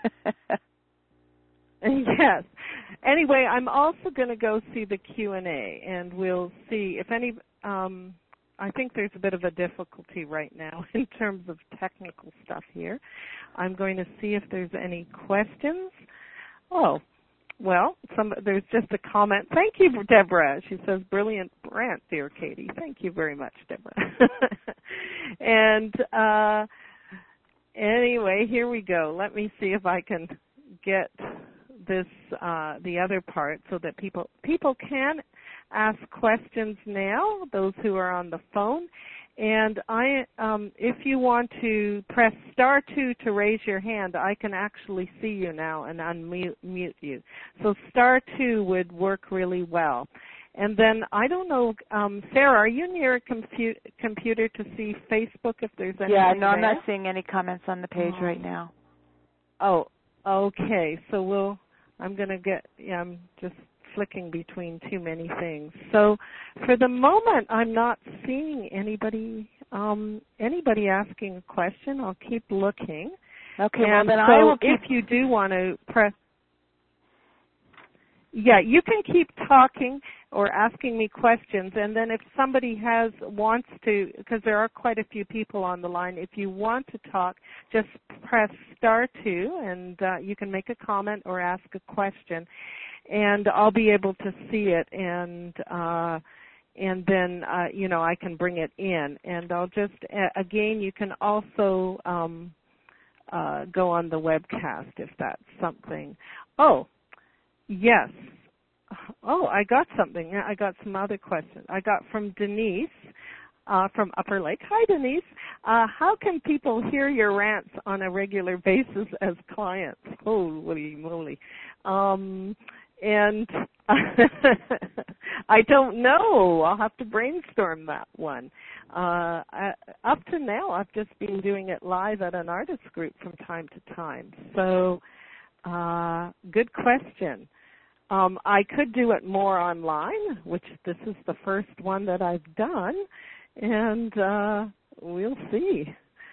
Yes. Anyway, I'm also going to go see the Q and A, and we'll see if any. Um, I think there's a bit of a difficulty right now in terms of technical stuff here. I'm going to see if there's any questions. Oh, well, some, there's just a comment. Thank you, Deborah. She says, brilliant rant, dear Katie. Thank you very much, Deborah. And uh, anyway, here we go. Let me see if I can get this, uh, the other part, so that people people can ask questions now, those who are on the phone. And I, um, if you want to press star two to raise your hand, I can actually see you now and unmute mute you. So star two would work really well. And then, I don't know, um, Sarah, are you near a compu- computer to see Facebook if there's anything Yeah, no, there? I'm not seeing any comments on the page oh. right now. Oh, okay. So we'll, I'm going to get, yeah, I'm just flicking between too many things. So for the moment, I'm not seeing anybody um, anybody asking a question. I'll keep looking. Okay, and well then so I will keep... if you do want to press, yeah, you can keep talking or asking me questions, and then if somebody has wants to, because there are quite a few people on the line, if you want to talk, just press star two, and uh, you can make a comment or ask a question. And I'll be able to see it, and uh, and then uh, you know I can bring it in. And I'll just uh, again, you can also um, uh, go on the webcast if that's something. Oh, yes. Oh, I got something. I got some other questions. I got from Denise uh, from Upper Lake. Hi, Denise. Uh, how can people hear your rants on a regular basis as clients? Holy moly. Um, And I don't know. I'll have to brainstorm that one. Uh, I, up to now, I've just been doing it live at an artist group from time to time. So, uh, good question. Um, I could do it more online, which this is the first one that I've done, and uh, we'll see.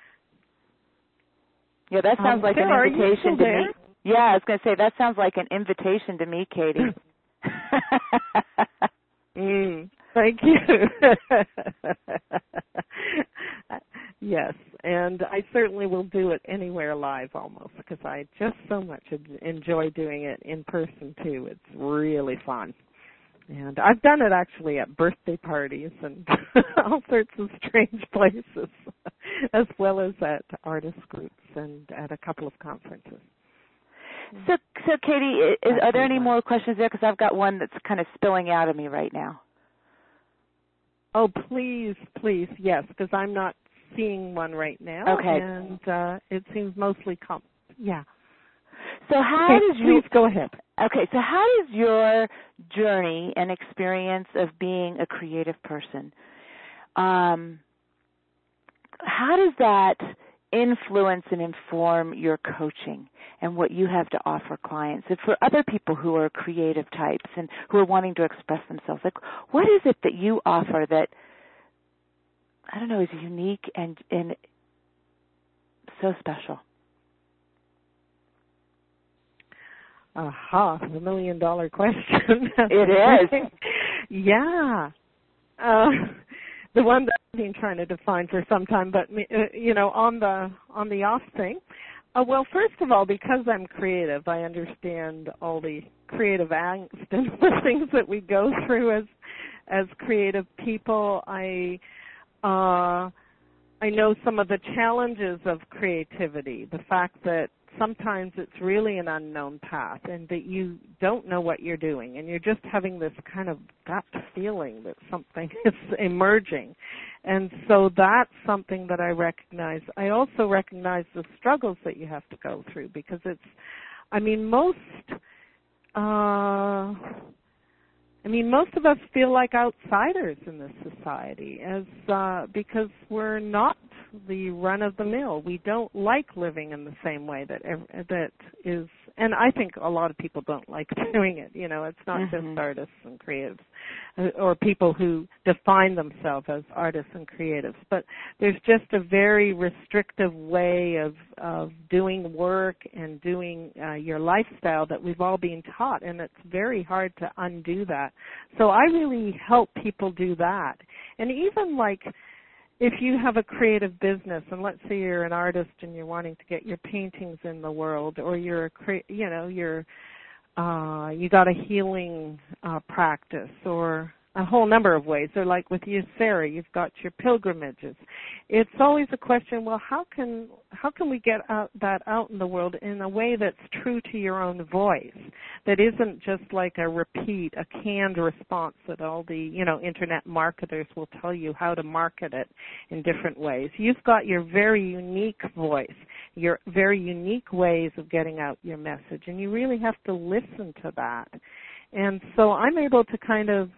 Yeah, that sounds um, like Sarah, an invitation to there? me. Yeah, I was going to say, that sounds like an invitation to me, Katie. mm, thank you. Yes, and I certainly will do it anywhere live almost, because I just so much enjoy doing it in person too. It's really fun. And I've done it actually at birthday parties and all sorts of strange places, as well as at artist groups and at a couple of conferences. So, so Katie, is, are there any more questions there? Because I've got one that's kind of spilling out of me right now. Oh, please, please, yes, because I'm not seeing one right now. Okay. And uh, it seems mostly com- yeah. So how okay, does you please go ahead. Okay, so how does your journey and experience of being a creative person, um, how does that influence and inform your coaching and what you have to offer clients? And for other people who are creative types and who are wanting to express themselves, like what is it that you offer that, I don't know, is unique and, and so special? Aha, the million dollar question. It is. Yeah. Uh, the one that I've been trying to define for some time, but, uh, you know, on the on the off thing, uh, well, first of all, because I'm creative, I understand all the creative angst and the things that we go through as as creative people. I uh, I know some of the challenges of creativity, the fact that sometimes it's really an unknown path and that you don't know what you're doing and you're just having this kind of gut feeling that something is emerging. And so that's something that I recognize. I also recognize the struggles that you have to go through because it's, I mean, most, uh, I mean, most of us feel like outsiders in this society as uh, because we're not the run-of-the-mill. We don't like living in the same way that that is, and I think a lot of people don't like doing it. You know, it's not mm-hmm. just artists and creatives or people who define themselves as artists and creatives, but there's just a very restrictive way of, of doing work and doing uh, your lifestyle that we've all been taught, and it's very hard to undo that. So I really help people do that. And even like if you have a creative business, and let's say you're an artist and you're wanting to get your paintings in the world, or you're a cre- you know you're uh, you got a healing uh, practice, or a whole number of ways. Or like with you, Sarah, you've got your pilgrimages. It's always a question, well, how can how can we get out, that out in the world in a way that's true to your own voice, that isn't just like a repeat, a canned response that all the, you know, internet marketers will tell you how to market it in different ways. You've got your very unique voice, your very unique ways of getting out your message, and you really have to listen to that. And so I'm able to kind of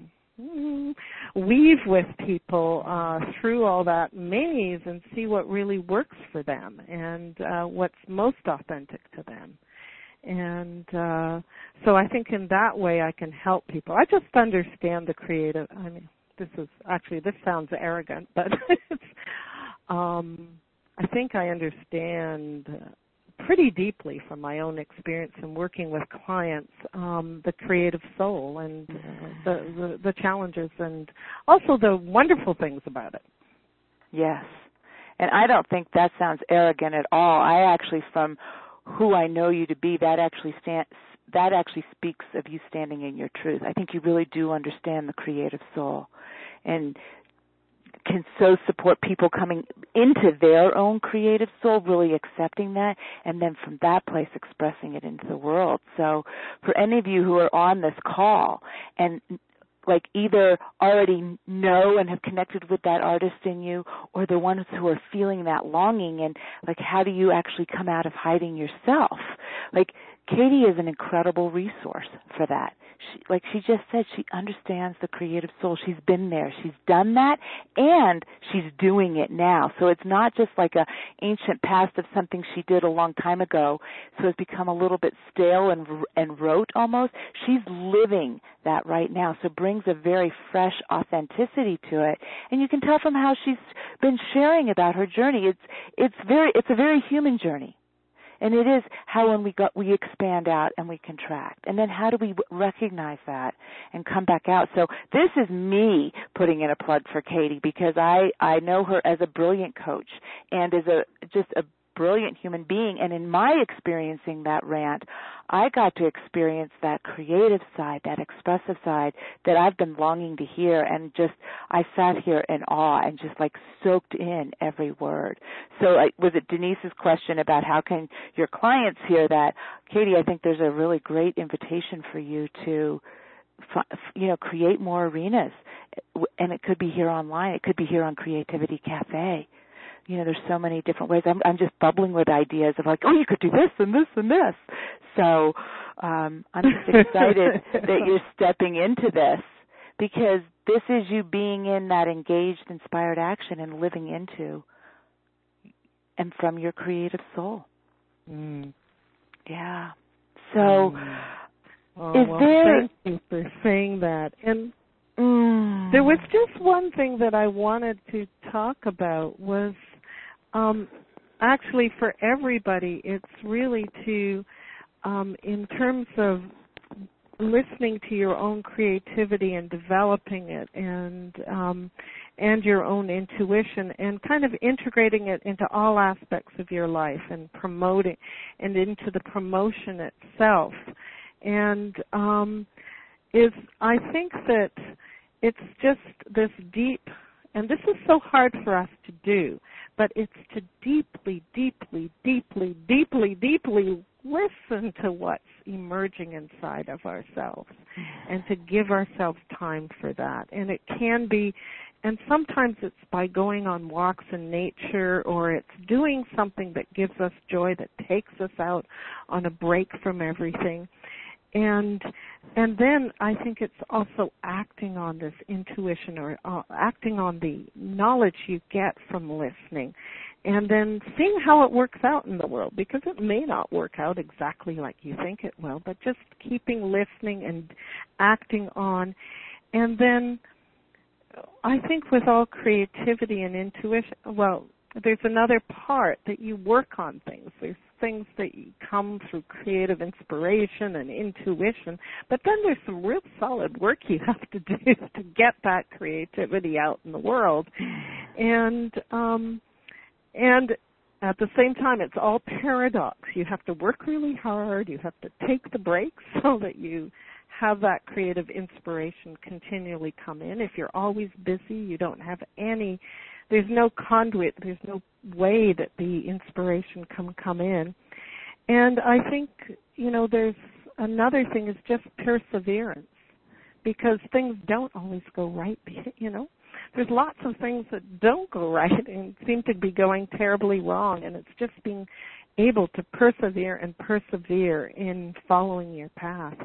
weave with people uh, through all that maze and see what really works for them and uh, what's most authentic to them. And uh, so I think in that way I can help people. I just understand the creative. I mean, this is actually, this sounds arrogant, but it's, um, I think I understand pretty deeply from my own experience in working with clients, um, the creative soul and uh, the, the, the challenges and also the wonderful things about it. Yes. And I don't think that sounds arrogant at all. I actually, from who I know you to be, that actually stand, that actually speaks of you standing in your truth. I think you really do understand the creative soul and can so support people coming into their own creative soul, really accepting that, and then from that place expressing it into the world. So for any of you who are on this call and like either already know and have connected with that artist in you, or the ones who are feeling that longing and like how do you actually come out of hiding yourself? Like, Katie is an incredible resource for that. She, like she just said, she understands the creative soul. She's been there. She's done that, and she's doing it now. So it's not just like a ancient past of something she did a long time ago, so it's become a little bit stale and and rote almost. She's living that right now, so it brings a very fresh authenticity to it. And you can tell from how she's been sharing about her journey. It's it's very it's a very human journey. And it is how when we go, we expand out and we contract. And then how do we recognize that and come back out? So this is me putting in a plug for Katie, because I, I know her as a brilliant coach and as a just a brilliant human being. And in my experiencing that rant, I got to experience that creative side, that expressive side that I've been longing to hear. And just, I sat here in awe and just like soaked in every word. So like, was it Denise's question about how can your clients hear that? Katie, I think there's a really great invitation for you to, you know, create more arenas. And it could be here online. It could be here on Creativity Cafe. You know, there's so many different ways. I'm, I'm just bubbling with ideas of like, oh, you could do this and this and this. So um, I'm just excited that you're stepping into this, because this is you being in that engaged, inspired action and living into and from your creative soul. Mm. Yeah. So mm. oh, is well, there... Thank you for saying that. And mm. there was just one thing that I wanted to talk about was um, actually for everybody, it's really to, um, in terms of listening to your own creativity and developing it, and um, and your own intuition, and kind of integrating it into all aspects of your life and promoting and into the promotion itself. And um, is I think that it's just this deep, and this is so hard for us to do, but it's to deeply, deeply, deeply, deeply, deeply listen to what's emerging inside of ourselves and to give ourselves time for that. And it can be, and sometimes it's by going on walks in nature, or it's doing something that gives us joy, that takes us out on a break from everything. And and then I think it's also acting on this intuition, or uh, acting on the knowledge you get from listening, and then seeing how it works out in the world, because it may not work out exactly like you think it will, but just keeping listening and acting on. And then I think with all creativity and intuition, well, there's another part that you work on things. There's things that come through creative inspiration and intuition, but then there's some real solid work you have to do to get that creativity out in the world. And um, and at the same time, it's all paradox. You have to work really hard. You have to take the breaks so that you have that creative inspiration continually come in. If you're always busy, you don't have any, there's no conduit, there's no way that the inspiration can come in. And I think, you know, there's another thing is just perseverance, because things don't always go right, you know. There's lots of things that don't go right and seem to be going terribly wrong, and it's just being able to persevere and persevere in following your path.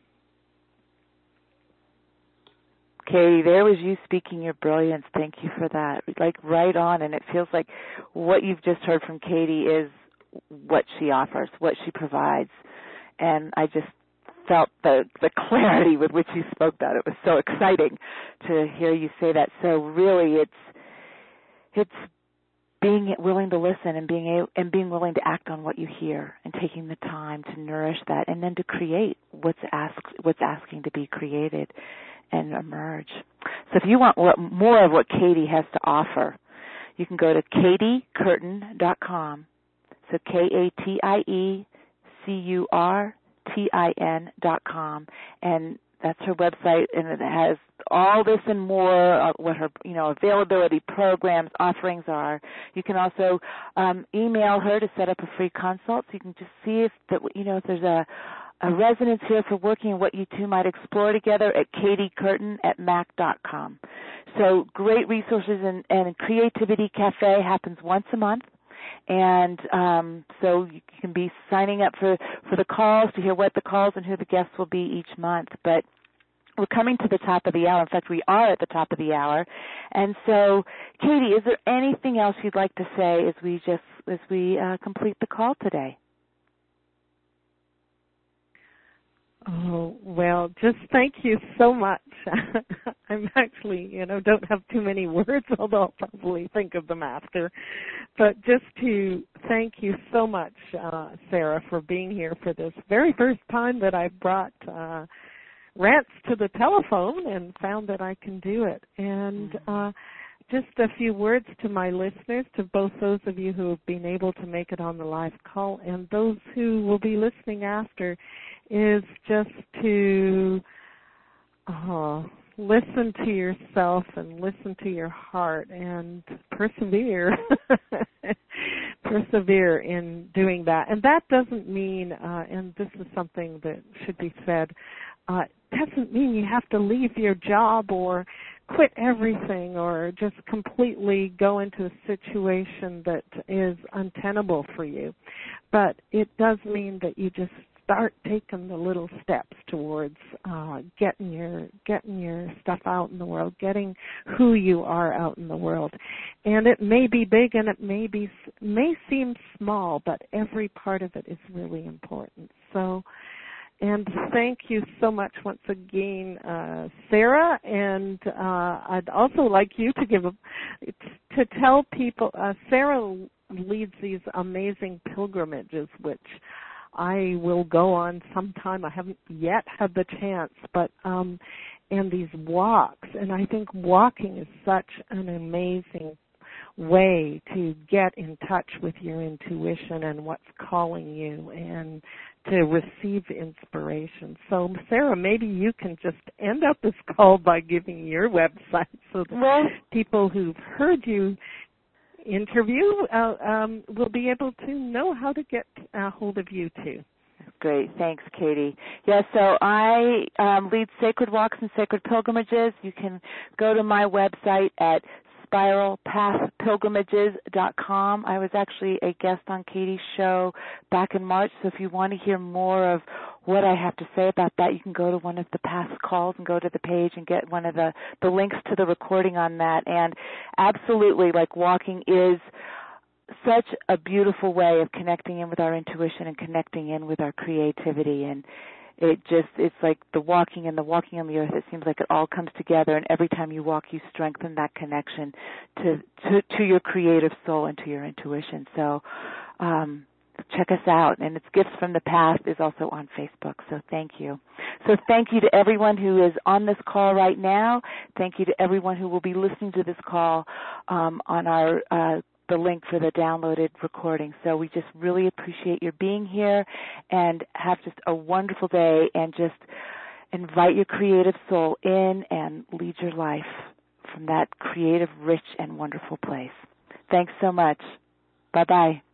Katie, there was you speaking your brilliance. Thank you for that. Like right on, and it feels like what you've just heard from Katie is what she offers, what she provides. And I just felt the, the clarity with which you spoke that. It was so exciting to hear you say that. So really it's it's being willing to listen and being able, and being willing to act on what you hear, and taking the time to nourish that, and then to create what's asked, what's asking to be created and emerge. So if you want more of what Katie has to offer, you can go to katie curtin dot com. So K A T I E C U R T I N dot com, and that's her website, and it has all this and more, uh, what her, you know, availability, programs, offerings are. You can also um, email her to set up a free consult, so you can just see if that, you know, if there's a a resonance here for working and what you two might explore together at katie curtin at mac dot com. So great resources, and, and Creativity Cafe happens once a month. And um, so you can be signing up for, for the calls to hear what the calls and who the guests will be each month. But we're coming to the top of the hour. In fact, we are at the top of the hour. And so, Katie, is there anything else you'd like to say as we just as we uh, complete the call today? Oh, well, just thank you so much. I'm actually, you know, don't have too many words, although I'll probably think of them after. But just to thank you so much, uh, Sarah, for being here for this very first time that I've brought uh, rants to the telephone and found that I can do it. And uh, just a few words to my listeners, to both those of you who have been able to make it on the live call and those who will be listening after, is just to uh, listen to yourself and listen to your heart and persevere. Persevere in doing that. And that doesn't mean, uh, and this is something that should be said, uh, doesn't mean you have to leave your job or quit everything or just completely go into a situation that is untenable for you. But it does mean that you just start taking the little steps towards uh, getting your getting your stuff out in the world, getting who you are out in the world. And it may be big and it may be may seem small, but every part of it is really important. So, and thank you so much once again, uh, Sarah. And uh, I'd also like you to give a, to tell people. Uh, Sarah leads these amazing pilgrimages, which I will go on sometime. I haven't yet had the chance, but um, and these walks. And I think walking is such an amazing way to get in touch with your intuition and what's calling you and to receive inspiration. So, Sarah, maybe you can just end up this call by giving your website so that well, people who've heard you interview uh, um, will be able to know how to get a hold of you too. Great. Thanks, Katie. Yeah, so I um, lead Sacred Walks and Sacred Pilgrimages. You can go to my website at spiral path pilgrimages dot com. I was actually a guest on Katie's show back in March, so if you want to hear more of what I have to say about that, you can go to one of the past calls and go to the page and get one of the, the links to the recording on that. And absolutely, like, walking is such a beautiful way of connecting in with our intuition and connecting in with our creativity. And it just, it's like the walking and the walking on the earth. It seems like it all comes together, and every time you walk, you strengthen that connection to to, to your creative soul and to your intuition. So um, check us out. And it's Gifts from the Past is also on Facebook. So thank you. So thank you to everyone who is on this call right now. Thank you to everyone who will be listening to this call um, on our uh, the link for the downloaded recording. So we just really appreciate your being here, and have just a wonderful day, and just invite your creative soul in and lead your life from that creative, rich, and wonderful place. Thanks so much. Bye-bye.